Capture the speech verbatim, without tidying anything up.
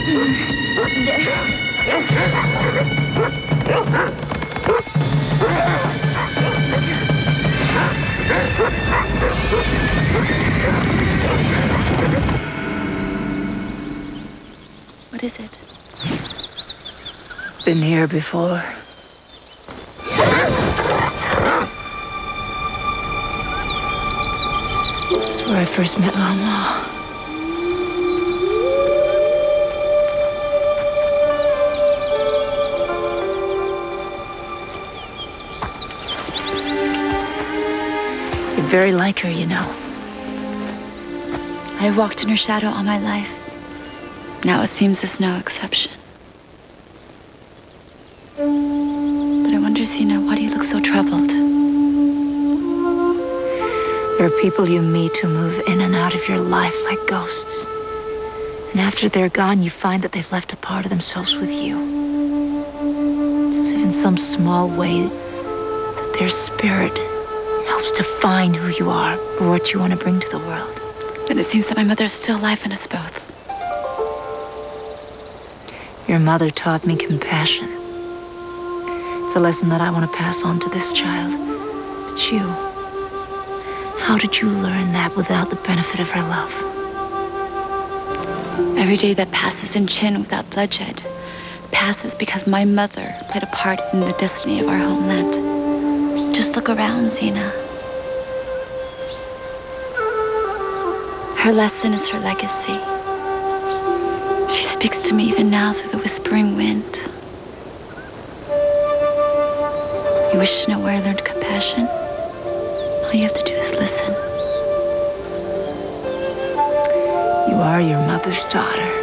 What is it? Been here before. This is where I first met Mama. You're very like her, you know. I walked in her shadow all my life. Now it seems there's no exception. But I wonder, Zena, why do you look so troubled? There are people you meet who move in and out of your life like ghosts. And after they're gone, you find that they've left a part of themselves with you. It's as if in some small way that their spirit helps define who you are or what you want to bring to the world. Then it seems that my mother is still alive in us both. Your mother taught me compassion. It's a lesson that I want to pass on to this child. But you, how did you learn that without the benefit of her love? Every day that passes in Chin without bloodshed passes because my mother played a part in the destiny of our homeland. Just look around, Zena. Her lesson is her legacy. She speaks to me even now through the whispering wind. You wish to know where I learned compassion? All you have to do is listen. You are your mother's daughter.